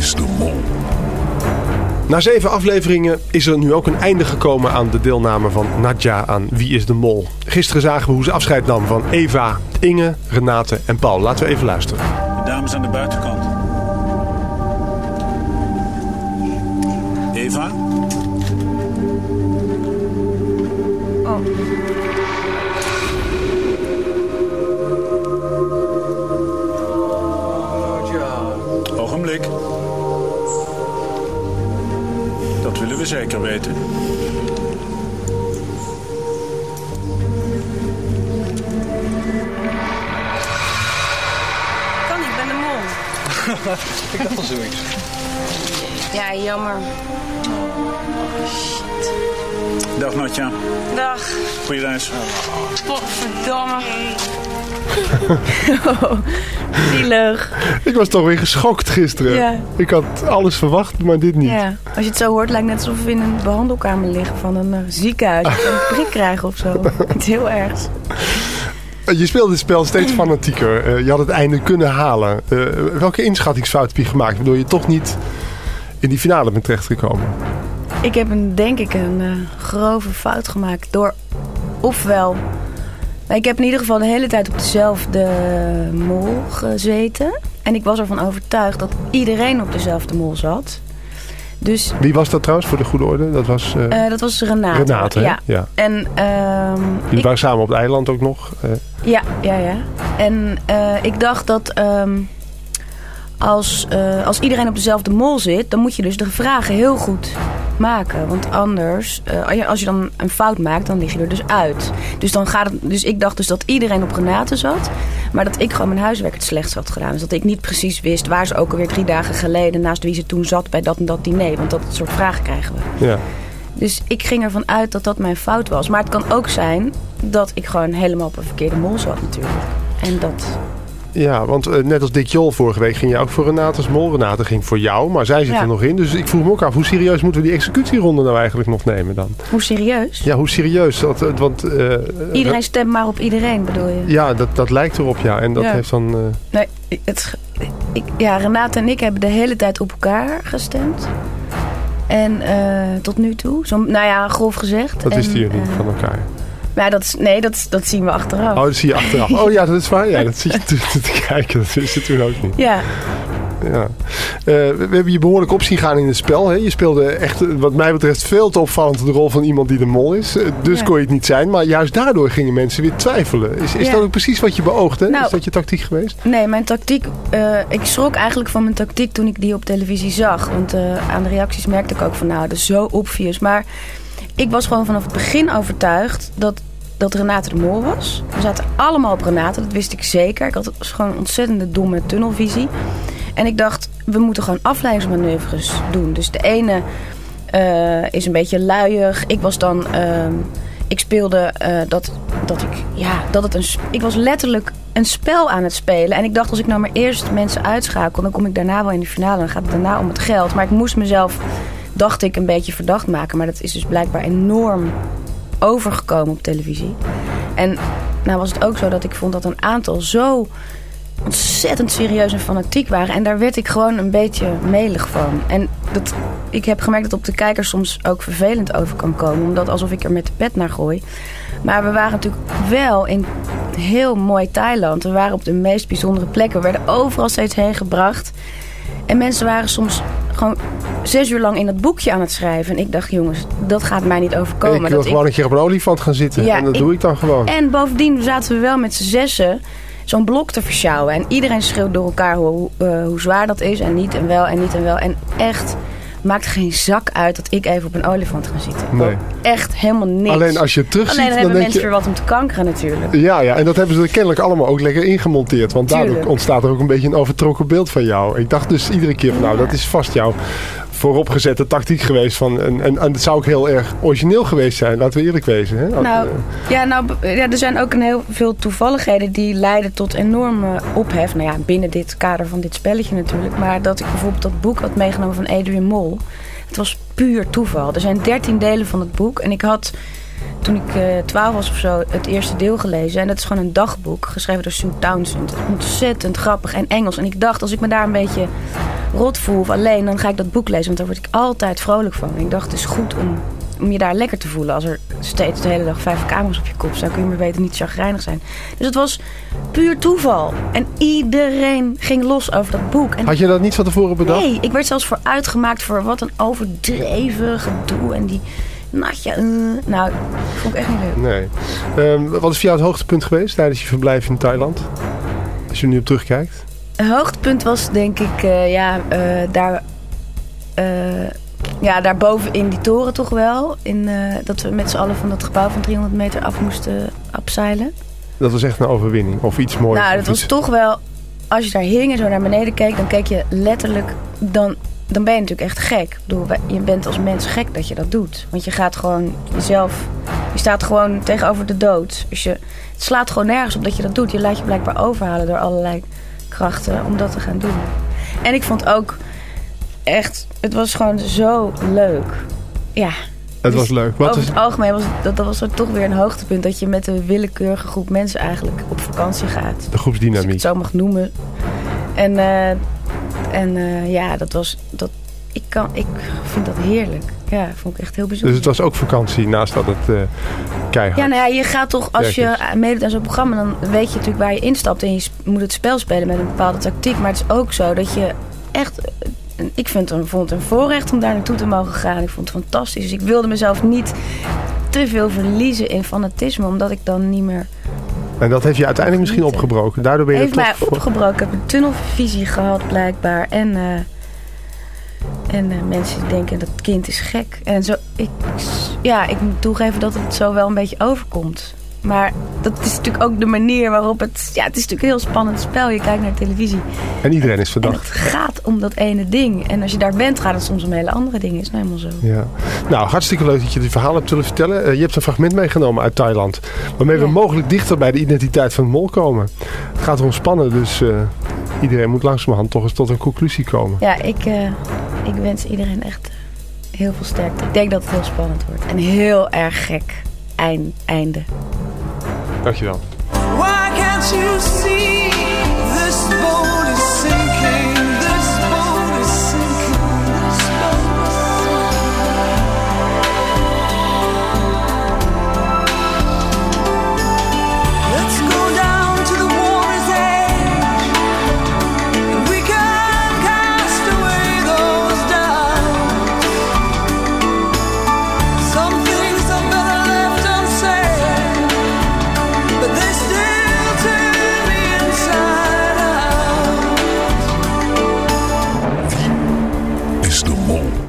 is de Mol? Na 7 afleveringen is er nu ook een einde gekomen aan de deelname van Nadja aan Wie is de Mol. Gisteren zagen we hoe ze afscheid nam van Eva, Inge, Renate en Paul. Laten we even luisteren. De dames aan de buitenkant. Eva? Oh. Ogenblik. Dat willen we zeker weten. Kan niet, ik ben de mol. Ik dacht al zoiets. Ja, jammer. Shit. Dag Natja. Dag. Goeie reis. Godverdomme. Zielig. Ik was toch weer geschokt gisteren. Ja. Ik had alles verwacht, maar dit niet. Ja, als je het zo hoort, lijkt het net alsof we in een behandelkamer liggen van een ziekenhuis. Of een prik krijgen of zo. Iets heel ergs. Je speelde dit spel steeds fanatieker. Je had het einde kunnen halen. Welke inschattingsfout heb je gemaakt, waardoor je toch niet in die finale bent terechtgekomen? Ik heb denk ik een grove fout gemaakt door ofwel... Ik heb in ieder geval de hele tijd op dezelfde mol gezeten. En ik was ervan overtuigd dat iedereen op dezelfde mol zat. Dus, wie was dat trouwens, voor de goede orde? Dat was Renate. Renate, hè? Ja. En, jullie waren samen op het eiland ook nog. Ja. En ik dacht dat als iedereen op dezelfde mol zit, dan moet je dus de vragen heel goed maken. Want anders, als je dan een fout maakt, dan lig je er dus uit. Dus ik dacht dus dat iedereen op Renate zat. Maar dat ik gewoon mijn huiswerk het slechtst had gedaan. Dus dat ik niet precies wist waar ze ook alweer 3 dagen geleden, naast wie ze toen zat bij dat en dat diner. Want dat soort vragen krijgen we. Ja. Dus ik ging ervan uit dat dat mijn fout was. Maar het kan ook zijn dat ik gewoon helemaal op een verkeerde mol zat natuurlijk. En dat... Ja, want net als Dick Jol vorige week ging je ook voor Renate's mol. Renate ging voor jou, maar zij zit er nog in. Dus ik vroeg me ook af, hoe serieus moeten we die executieronde nou eigenlijk nog nemen dan? Hoe serieus? Ja, hoe serieus? Want, iedereen stemt maar op iedereen, bedoel je? Ja, dat lijkt erop, ja. En dat heeft dan... Nee, Renate en ik hebben de hele tijd op elkaar gestemd. En tot nu toe, grof gezegd. Dat wisten jullie van elkaar? Ja, dat zien we achteraf. Oh, dat zie je achteraf. Oh ja, dat is waar. Ja, dat zie je te kijken. Dat wist je toen ook niet. Ja. We hebben je behoorlijk op zien gaan in het spel. Hè? Je speelde echt, wat mij betreft, veel te opvallend de rol van iemand die de mol is. Dus kon je het niet zijn. Maar juist daardoor gingen mensen weer twijfelen. Is dat ook precies wat je beoogde? Nou, is dat je tactiek geweest? Nee, mijn tactiek... ik schrok eigenlijk van mijn tactiek toen ik die op televisie zag. Want aan de reacties merkte ik ook van, dat is zo obvious. Maar ik was gewoon vanaf het begin overtuigd dat Renate de mol was. We zaten allemaal op Renate, dat wist ik zeker. Ik had gewoon een ontzettende domme tunnelvisie. En ik dacht, we moeten gewoon afleidingsmanoeuvres doen. Dus de ene is een beetje luiig. Ik was dan... ik speelde ik was letterlijk een spel aan het spelen. En ik dacht, als ik nou maar eerst mensen uitschakel, dan kom ik daarna wel in de finale. Dan gaat het daarna om het geld. Maar ik moest mezelf, dacht ik, een beetje verdacht maken. Maar dat is dus blijkbaar enorm overgekomen op televisie. En nou was het ook zo dat ik vond dat een aantal zo ontzettend serieus en fanatiek waren. En daar werd ik gewoon een beetje melig van. En ik heb gemerkt dat op de kijkers soms ook vervelend over kan komen. Omdat alsof ik er met de pet naar gooi. Maar we waren natuurlijk wel in heel mooi Thailand. We waren op de meest bijzondere plekken. We werden overal steeds heen gebracht. En mensen waren soms gewoon 6 uur lang in dat boekje aan het schrijven. En ik dacht, jongens, dat gaat mij niet overkomen. Ik wil gewoon een keer op een olifant gaan zitten. Ja, en dat doe ik dan gewoon. En bovendien zaten we wel met z'n 6 zo'n blok te versjouwen. En iedereen schreeuwt door elkaar hoe zwaar dat is. En niet en wel en niet en wel. En echt, maakt geen zak uit dat ik even op een olifant ga zitten. Nee. Echt helemaal niks. Alleen als je het terugziet, dan hebben mensen weer wat om te kankeren natuurlijk. Ja, en dat hebben ze er kennelijk allemaal ook lekker ingemonteerd. Want daardoor ontstaat er ook een beetje een overtrokken beeld van jou. Ik dacht dus iedere keer van, dat is vast jouw vooropgezette tactiek geweest. En het zou ook heel erg origineel geweest zijn, laten we eerlijk wezen. Hè? Er zijn ook heel veel toevalligheden die leiden tot enorme ophef. Nou ja, binnen dit kader van dit spelletje natuurlijk. Maar dat ik bijvoorbeeld dat boek had meegenomen van Adrian Mol. Het was puur toeval. Er zijn 13 delen van het boek. En ik had, toen ik 12 was of zo, het eerste deel gelezen. En dat is gewoon een dagboek, geschreven door Sue Townsend. Ontzettend grappig en Engels. En ik dacht, als ik me daar een beetje rot voel of alleen, dan ga ik dat boek lezen. Want daar word ik altijd vrolijk van. En ik dacht, het is goed om je daar lekker te voelen. Als er steeds de hele dag 5 camera's op je kop staan, kun je maar weten niet chagrijnig zijn. Dus het was puur toeval. En iedereen ging los over dat boek. En had je dat niet van tevoren bedacht? Nee, ik werd zelfs voor uitgemaakt voor wat een overdreven gedoe. En die natje. Nou, dat vond ik echt niet leuk. Nee. Wat is voor jou het hoogtepunt geweest tijdens je verblijf in Thailand? Als je er nu op terugkijkt. Het hoogtepunt was denk ik daarboven in die toren toch wel. Dat we met z'n allen van dat gebouw van 300 meter af moesten abseilen. Dat was echt een overwinning of iets moois? Nou, dat was toch wel... Als je daar hing en zo naar beneden keek, dan keek je letterlijk... Dan ben je natuurlijk echt gek. Ik bedoel, je bent als mens gek dat je dat doet. Want je gaat gewoon jezelf... Je staat gewoon tegenover de dood. Dus het slaat gewoon nergens op dat je dat doet. Je laat je blijkbaar overhalen door allerlei krachten om dat te gaan doen. En ik vond ook echt... Het was gewoon zo leuk. Ja. Het was leuk. Over het algemeen was er toch weer een hoogtepunt... dat je met een willekeurige groep mensen eigenlijk op vakantie gaat. De groepsdynamiek. Als ik het zo mag noemen. Ik vind dat heerlijk. Ja, vond ik echt heel bijzonder. Dus het was ook vakantie naast dat het keihard... Ja, nou ja, je gaat toch, als je meedoet aan zo'n programma... dan weet je natuurlijk waar je instapt... en je moet het spel spelen met een bepaalde tactiek. Maar het is ook zo dat je echt... Ik vond het een voorrecht om daar naartoe te mogen gaan. Ik vond het fantastisch. Dus ik wilde mezelf niet te veel verliezen in fanatisme... omdat ik dan niet meer... En dat heeft je uiteindelijk misschien opgebroken. Daardoor ben je heeft mij opgebroken. Ik heb een tunnelvisie gehad blijkbaar. En mensen denken dat het kind is gek. En zo, ik moet toegeven dat het zo wel een beetje overkomt. Maar dat is natuurlijk ook de manier waarop het... Ja, het is natuurlijk een heel spannend spel. Je kijkt naar televisie. En iedereen is verdacht. En het gaat om dat ene ding. En als je daar bent, gaat het soms om hele andere dingen. Is nou helemaal zo. Ja. Nou, hartstikke leuk dat je dit verhaal hebt willen vertellen. Je hebt een fragment meegenomen uit Thailand. Waarmee we mogelijk dichter bij de identiteit van de mol komen. Het gaat erom spannen, dus iedereen moet langzamerhand toch eens tot een conclusie komen. Ja, ik wens iedereen echt heel veel sterkte. Ik denk dat het heel spannend wordt. En heel erg gek einde. Dankjewel. Why can't you see this boat is sinking, this boat is sinking, this boat is sinking. Let's go down to the water's edge, and we can cast away those doubts. Some things are better left unsaid, but they still turn me inside out. Wie is de mol?